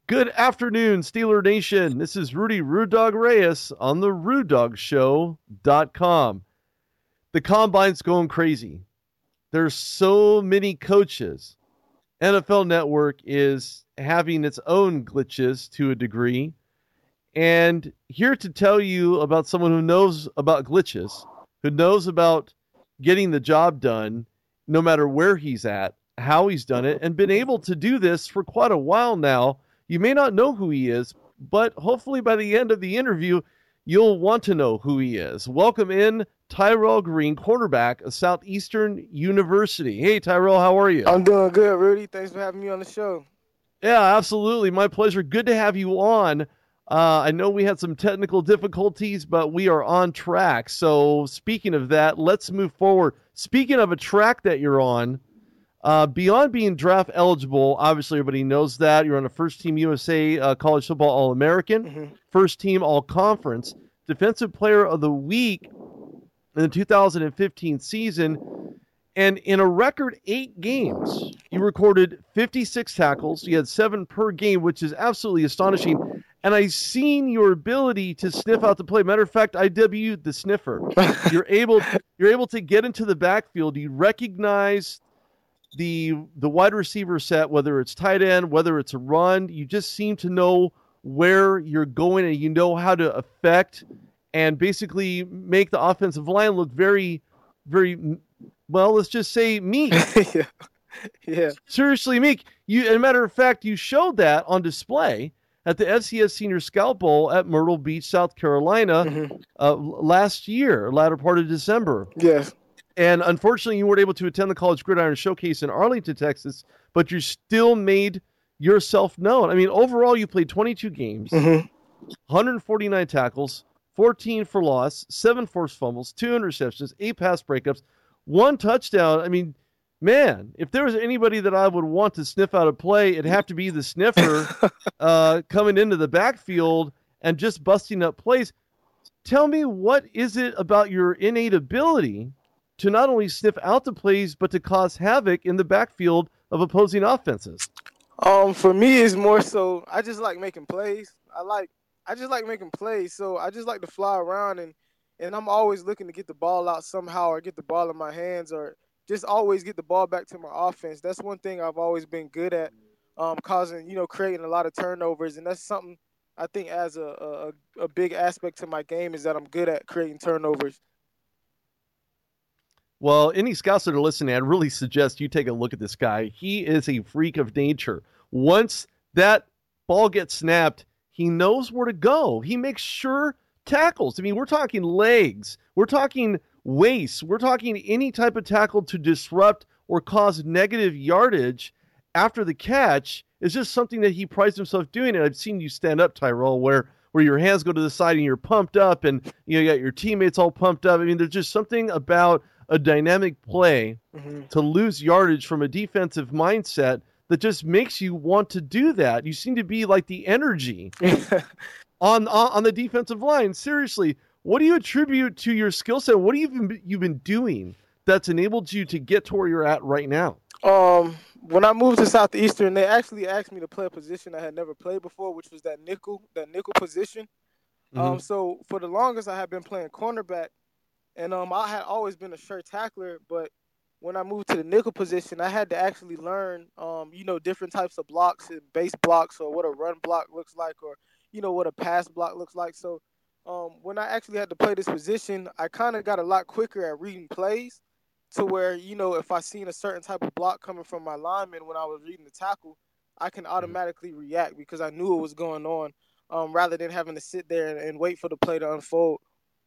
Good afternoon, Steeler Nation. This is Rudy Rude Dog Reyes on the RudeDogShow.com. The Combine's going crazy. There's so many coaches. NFL Network is having its own glitches to a degree. And here to tell you about someone who knows about glitches, who knows about getting the job done, no matter where he's at, how he's done it, and been able to do this for quite a while now. You may not know who he is, but hopefully by the end of the interview, you'll want to know who he is. Welcome in Tyrell Green, quarterback of Southeastern University. Hey, Tyrell, how are you? I'm doing good, Rudy. Thanks for having me on the show. Yeah, absolutely. My pleasure. Good to have you on. I know we had some technical difficulties, but we are on track. So speaking of that, let's move forward. Speaking of a track that you're on, beyond being draft eligible, obviously everybody knows that. You're on a first-team USA College Football All-American, first-team All-Conference, Defensive Player of the Week in the 2015 season. And in a record 8 games, you recorded 56 tackles. You had 7 per game, which is absolutely astonishing. And I've seen your ability to sniff out the play. Matter of fact, I debuted the sniffer. You're able to get into the backfield. You recognize the wide receiver set, whether it's tight end, whether it's a run. You just seem to know where you're going, and you know how to affect and basically make the offensive line look very, very, well, let's just say meek. Yeah. Seriously meek. As a matter of fact, you showed that on display at the FCS Senior Scout Bowl at Myrtle Beach, South Carolina, last year, latter part of December. Yes. And unfortunately, you weren't able to attend the College Gridiron Showcase in Arlington, Texas, but you still made yourself known. I mean, overall, you played 22 games, 149 tackles, 14 for loss, 7 forced fumbles, 2 interceptions, 8 pass breakups, 1 touchdown. I mean, man, if there was anybody that I would want to sniff out a play, it'd have to be the sniffer coming into the backfield and just busting up plays. Tell me, what is it about your innate ability to not only sniff out the plays, but to cause havoc in the backfield of opposing offenses? For me, it's more so I just like making plays. I just like making plays, so I just like to fly around and I'm always looking to get the ball out somehow or get the ball in my hands or just always get the ball back to my offense. That's one thing I've always been good at, creating a lot of turnovers, and that's something I think as a big aspect to my game is that I'm good at creating turnovers. Well, any scouts that are listening, I'd really suggest you take a look at this guy. He is a freak of nature. Once that ball gets snapped, he knows where to go. He makes sure tackles. I mean, we're talking legs. We're talking waist. We're talking any type of tackle to disrupt or cause negative yardage after the catch is just something that he prides himself doing. And I've seen you stand up, Tyrell, where your hands go to the side and you're pumped up and you got your teammates all pumped up. I mean, there's just something about a dynamic play to lose yardage from a defensive mindset that just makes you want to do that. You seem to be like the energy on the defensive line. Seriously, what do you attribute to your skill set? What have you been doing that's enabled you to get to where you're at right now? When I moved to Southeastern, they actually asked me to play a position I had never played before, which was that nickel position. So for the longest, I had been playing cornerback. And I had always been a sure tackler, but when I moved to the nickel position, I had to actually learn, different types of blocks and base blocks or what a run block looks like or, what a pass block looks like. So when I actually had to play this position, I kind of got a lot quicker at reading plays to where, if I seen a certain type of block coming from my lineman when I was reading the tackle, I can automatically react because I knew what was going on rather than having to sit there and wait for the play to unfold.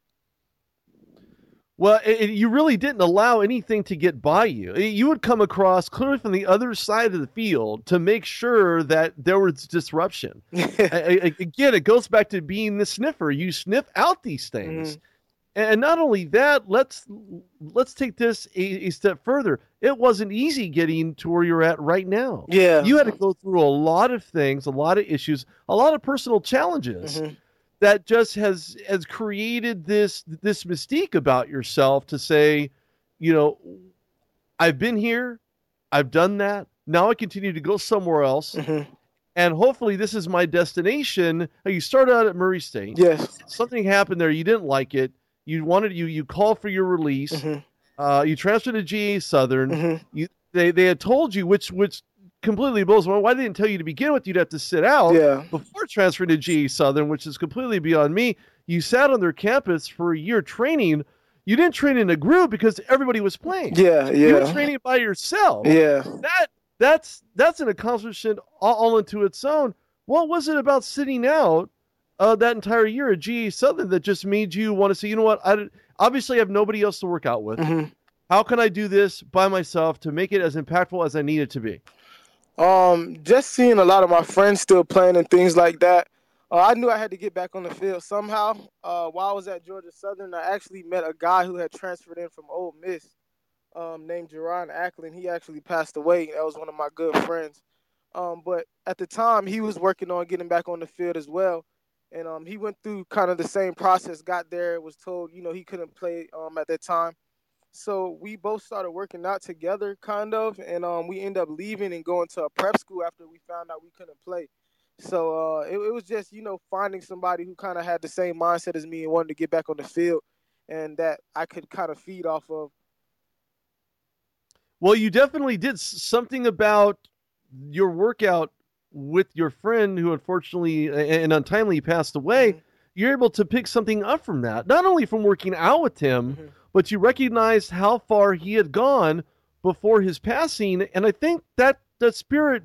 Well, you really didn't allow anything to get by you. You would come across clearly from the other side of the field to make sure that there was disruption. Again, it goes back to being the sniffer. You sniff out these things. And not only that, let's take this a step further. It wasn't easy getting to where you're at right now. Yeah. You had to go through a lot of things, a lot of issues, a lot of personal challenges. That just has created this mystique about yourself to say, I've been here, I've done that. Now I continue to go somewhere else, and hopefully this is my destination. You started out at Murray State. Yes. Something happened there. You didn't like it. You called for your release. You transferred to GA Southern. They had told you, which completely blows my mind. Why they didn't tell you to begin with? You'd have to sit out before transferring to GA Southern, which is completely beyond me. You sat on their campus for a year training. You didn't train in a group because everybody was playing. You were training by yourself. That's an accomplishment all into its own. What was it about sitting out that entire year at GA Southern that just made you want to say, you know what? Obviously, I have nobody else to work out with. How can I do this by myself to make it as impactful as I need it to be? Just seeing a lot of my friends still playing and things like that. I knew I had to get back on the field somehow. While I was at Georgia Southern, I actually met a guy who had transferred in from Ole Miss, named Jerron Ackland. He actually passed away. That was one of my good friends. But at the time, he was working on getting back on the field as well. And he went through kind of the same process, got there, was told, he couldn't play at that time. So we both started working out together, kind of, and we ended up leaving and going to a prep school after we found out we couldn't play. So it was just, finding somebody who kind of had the same mindset as me and wanted to get back on the field and that I could kind of feed off of. Well, you definitely did something about your workout with your friend who unfortunately and untimely passed away. You're able to pick something up from that, not only from working out with him, but you recognized how far he had gone before his passing. And I think that spirit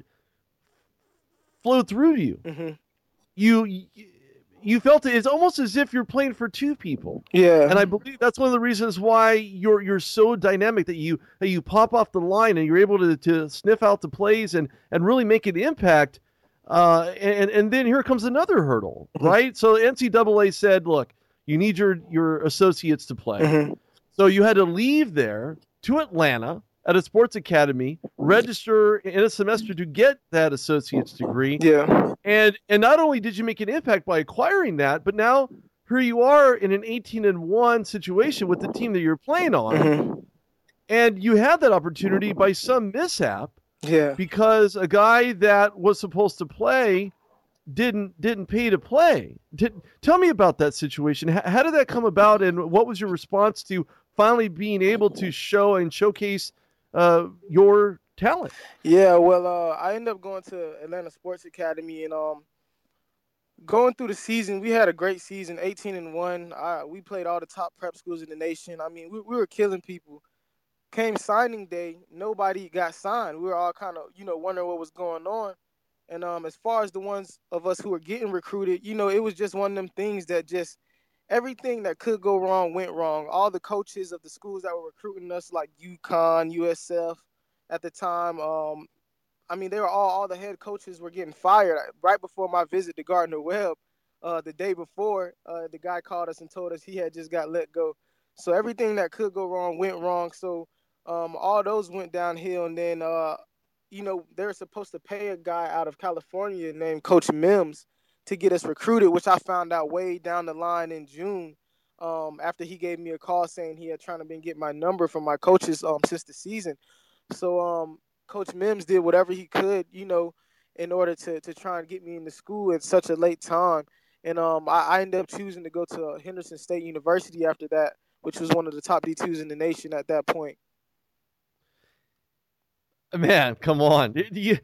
flowed through to you. You felt it. It's almost as if you're playing for two people. Yeah. And I believe that's one of the reasons why you're so dynamic, that you pop off the line and you're able to sniff out the plays and really make an impact. And then here comes another hurdle, right? So NCAA said, look, you need your associates to play. So you had to leave there to Atlanta at a sports academy, register in a semester to get that associate's degree. Yeah. And not only did you make an impact by acquiring that, but now here you are in an 18-1 situation with the team that you're playing on. And you had that opportunity by some mishap. Yeah. Because a guy that was supposed to play didn't pay to play. Tell me about that situation. How did that come about, and what was your response to finally being able to show and showcase your talent? Yeah, well, I ended up going to Atlanta Sports Academy, and going through the season, we had a great season, 18-1. We played all the top prep schools in the nation. I mean, we were killing people. Came signing day, nobody got signed. We were all kind of, wondering what was going on. And as far as the ones of us who were getting recruited, it was just one of them things that just everything that could go wrong went wrong. All the coaches of the schools that were recruiting us, like UConn, USF at the time, they were all the head coaches were getting fired. Right before my visit to Gardner Webb, the day before, the guy called us and told us he had just got let go. So everything that could go wrong went wrong. So all those went downhill, and then they were supposed to pay a guy out of California named Coach Mims to get us recruited, which I found out way down the line in June, after he gave me a call saying he had trying to get my number from my coaches since the season. So Coach Mims did whatever he could, in order to try and get me into school at such a late time. And I ended up choosing to go to Henderson State University after that, which was one of the top D2s in the nation at that point. Man, come on. You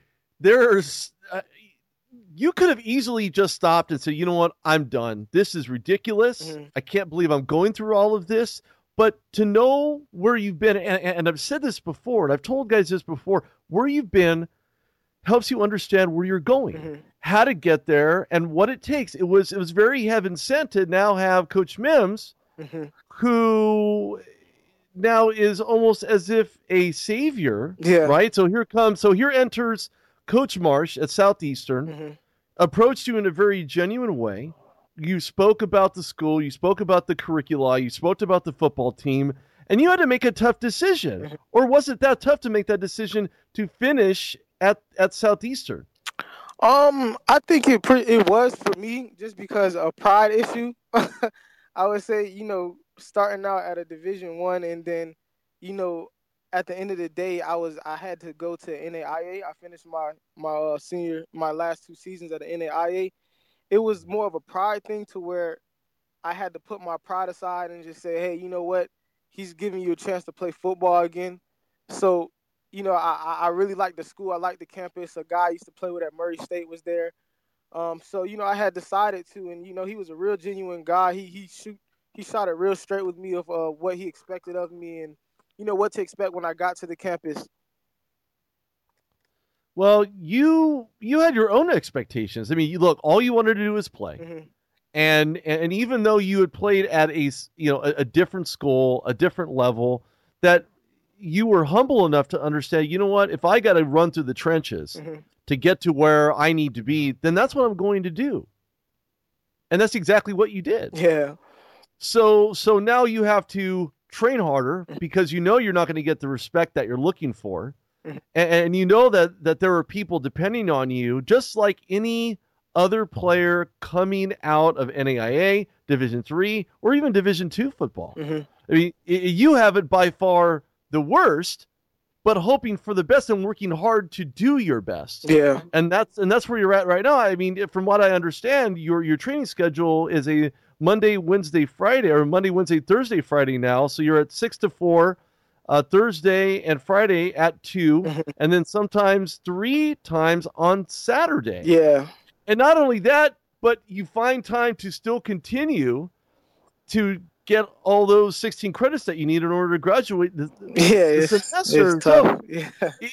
could have easily just stopped and said, you know what, I'm done. This is ridiculous. I can't believe I'm going through all of this. But to know where you've been, and I've said this before, and I've told guys this before, where you've been helps you understand where you're going, how to get there, and what it takes. It was very heaven sent to now have Coach Mims, who now is almost as if a savior, right? So here enters Coach Marsh at Southeastern, approached you in a very genuine way. You spoke about the school, you spoke about the curricula, you spoke about the football team, and you had to make a tough decision. Or was it that tough to make that decision to finish at Southeastern? I think it was for me, just because of pride issue. I would say, starting out at a Division I, and then, at the end of the day, I had to go to NAIA. I finished my last 2 seasons at the NAIA. It was more of a pride thing to where I had to put my pride aside and just say, hey, you know what? He's giving you a chance to play football again. So, I really like the school. I like the campus. A guy I used to play with at Murray State was there. So I had decided to, and he was a real genuine guy. He shot it real straight with me of what he expected of me, and what to expect when I got to the campus. Well, you had your own expectations. I mean, look, all you wanted to do was play. Mm-hmm. And even though you had played at a different school, a different level, that you were humble enough to understand, you know what, if I got to run through the trenches Mm-hmm. to get to where I need to be, then that's what I'm going to do. And that's exactly what you did. Yeah. So now you have to train harder because you're not going to get the respect that you're looking for. And you know that there are people depending on you, just like any other player coming out of NAIA, Division III, or even Division II football. Mm-hmm. I mean, you have it by far the worst, but hoping for the best and working hard to do your best. Yeah. And that's where you're at right now. I mean, from what I understand, your training schedule is a Monday, Wednesday, Friday, or Monday, Wednesday, Thursday, Friday now. So you're at 6 to 4. Thursday and Friday at 2, and then sometimes 3 times on Saturday. Yeah. And not only that, but you find time to still continue to get all those 16 credits that you need in order to graduate the semester. It's tough. Yeah.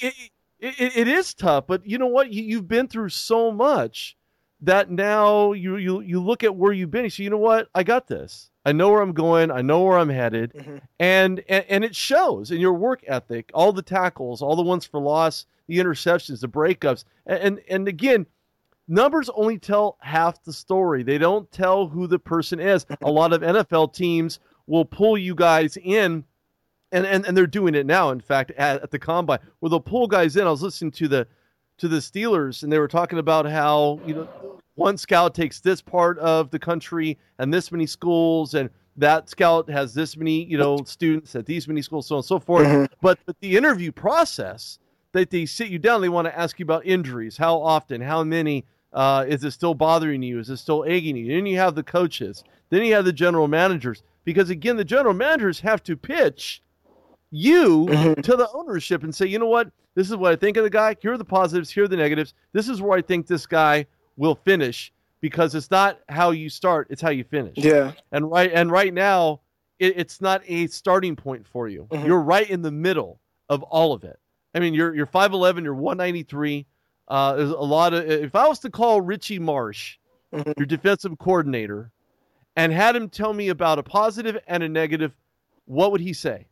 It is tough, but you know what? You've been through so much that now you look at where you've been. You say, you know what? I got this. I know where I'm going. I know where I'm headed. Mm-hmm. And it shows in your work ethic, all the tackles, all the ones for loss, the interceptions, the breakups. And again, numbers only tell half the story. They don't tell who the person is. A lot of NFL teams will pull you guys in, and they're doing it now, in fact, at the combine, where they'll pull guys in. I was listening to the Steelers, and they were talking about how, one scout takes this part of the country and this many schools, and that scout has this many, students at these many schools, so on and so forth. Mm-hmm. But the interview process, that they sit you down, they want to ask you about injuries, how often, how many, is it still bothering you? Is it still aching you? Then you have the coaches. Then you have the general managers. Because, again, the general managers have to pitch you to the ownership and say, you know what? This is what I think of the guy. Here are the positives. Here are the negatives. This is where I think this guy will finish, because it's not how you start, it's how you finish. Yeah. And right now, it's not a starting point for you. Mm-hmm. You're right in the middle of all of it. I mean, you're 5'11", you're 193. There's a lot of. If I was to call Richie Marsh, your defensive coordinator, and had him tell me about a positive and a negative, what would he say?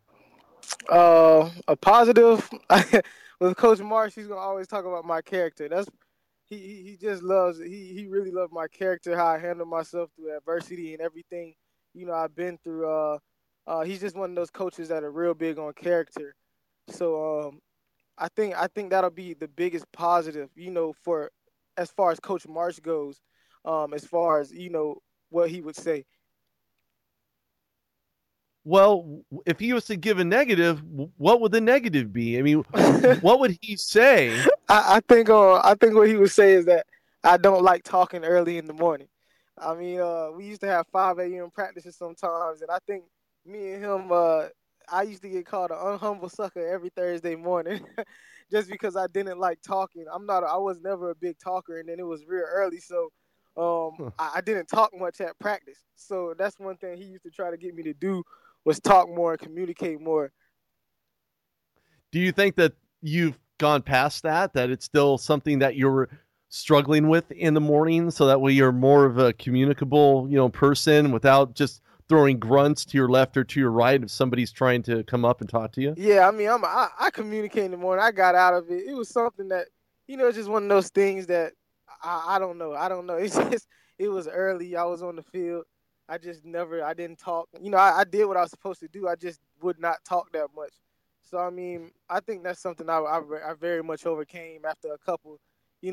A positive with Coach Marsh, he's gonna always talk about my character. He just loves he really loved my character, how I handle myself through adversity and everything I've been through. He's just one of those coaches that are real big on character. So I think that'll be the biggest positive, for as far as Coach Marsh goes. As far as what he would say. Well, if he was to give a negative, what would the negative be? I mean, what would he say? I think what he would say is that I don't like talking early in the morning. I mean, we used to have 5 a.m. practices sometimes, and I think me and him, I used to get called an unhumble sucker every Thursday morning, just because I didn't like talking. I was never a big talker, and then it was real early, so I didn't talk much at practice. So that's one thing he used to try to get me to do, was talk more and communicate more. Do you think that you've gone past that it's still something that you're struggling with in the morning, so that way you're more of a communicable, person without just throwing grunts to your left or to your right if somebody's trying to come up and talk to you? Yeah, I mean, I communicate in the morning. I got out of it. It was something that, it's just one of those things that I don't know. It's just, it was early. I was on the field. I didn't talk. I did what I was supposed to do. I just would not talk that much. So, I mean, I think that's something I very much overcame after a couple,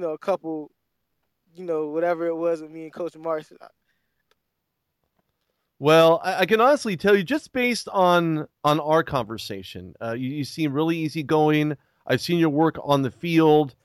whatever it was with me and Coach Marsh. Well, I can honestly tell you, just based on our conversation, you seem really easygoing. I've seen your work on the field,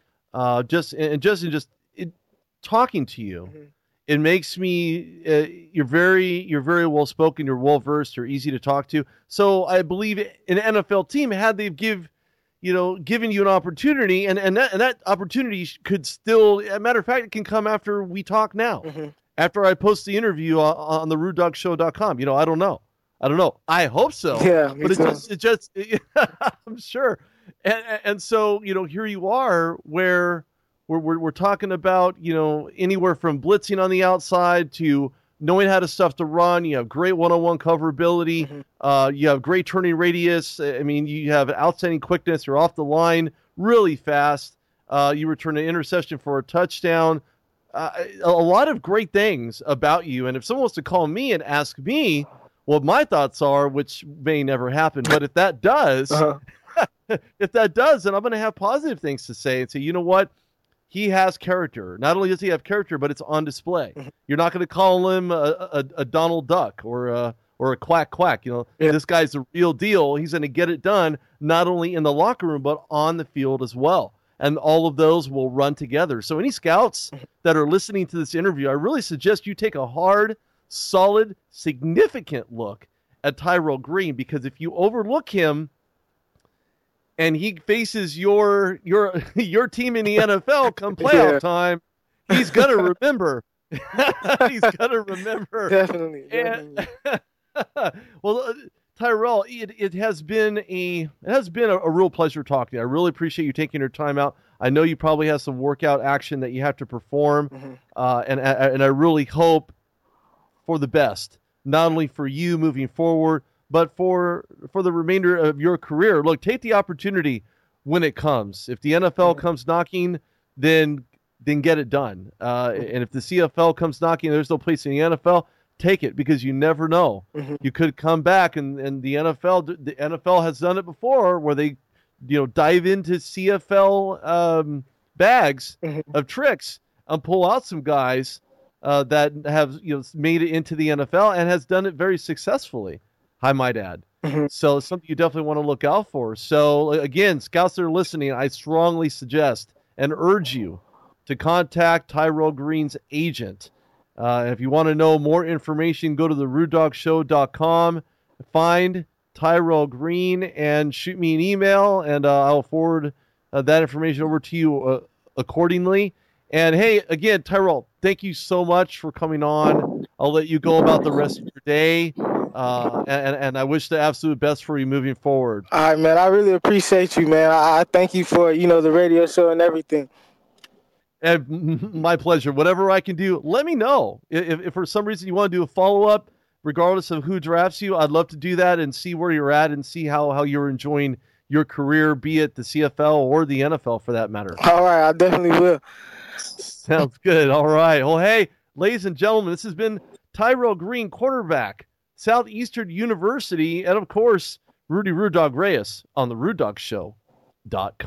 just talking to you. Mm-hmm. It makes me you're very well spoken. You're well versed. You're easy to talk to. So I believe an NFL team, had they given you an opportunity, and that opportunity could still, as a matter of fact, it can come after we talk now, Mm-hmm. after I post the interview on the RudeDogShow.com. I don't know. I hope so. Yeah, me But too. it just I'm sure. And so, here you are, where we're talking about, anywhere from blitzing on the outside to knowing how to stuff the run. You have great one-on-one coverability. Mm-hmm. You have great turning radius. I mean, you have outstanding quickness. You're off the line really fast. You return an interception for a touchdown. A lot of great things about you. And if someone wants to call me and ask me what my thoughts are, which may never happen, but if that does, Uh-huh. then I'm going to have positive things to say and say, you know what? He has character. Not only does he have character, but it's on display. You're not going to call him a Donald Duck or a quack quack. Yeah. This guy's the real deal. He's going to get it done, not only in the locker room, but on the field as well. And all of those will run together. So any scouts that are listening to this interview, I really suggest you take a hard, solid, significant look at Tyrell Green, because if you overlook him and he faces your team in the NFL come playoff time, he's gonna remember. He's gonna remember. Definitely. Well, Tyrell, it has been a real pleasure talking to you. I really appreciate you taking your time out. I know you probably have some workout action that you have to perform, Mm-hmm. And I really hope for the best, not only for you moving forward, but for the remainder of your career. Look, take the opportunity when it comes. If the NFL comes knocking, then get it done. And if the CFL comes knocking, there's no place in the NFL. Take it, because you never know. Mm-hmm. You could come back, and the NFL has done it before, where they dive into CFL bags of tricks and pull out some guys that have made it into the NFL, and has done it very successfully, I might add. Mm-hmm. So it's something you definitely want to look out for. So again, scouts that are listening, I strongly suggest and urge you to contact Tyrell Green's agent. If you want to know more information, go to the RudeDogShow.com, find Tyrell Green, and shoot me an email, and I'll forward that information over to you accordingly. And hey, again, Tyrell, thank you so much for coming on. I'll let you go about the rest of your day, and I wish the absolute best for you moving forward. All right, man. I really appreciate you, man. I thank you for the radio show and everything. And my pleasure. Whatever I can do, let me know. If for some reason you want to do a follow-up, regardless of who drafts you, I'd love to do that and see where you're at and see how you're enjoying your career, be it the CFL or the NFL for that matter. All right, I definitely will. Sounds good. All right. Well, hey, ladies and gentlemen, this has been Tyrell Green, quarterback, Southeastern University, and of course, Rudy Rude Dog Reyes on the RudeDogShow.com.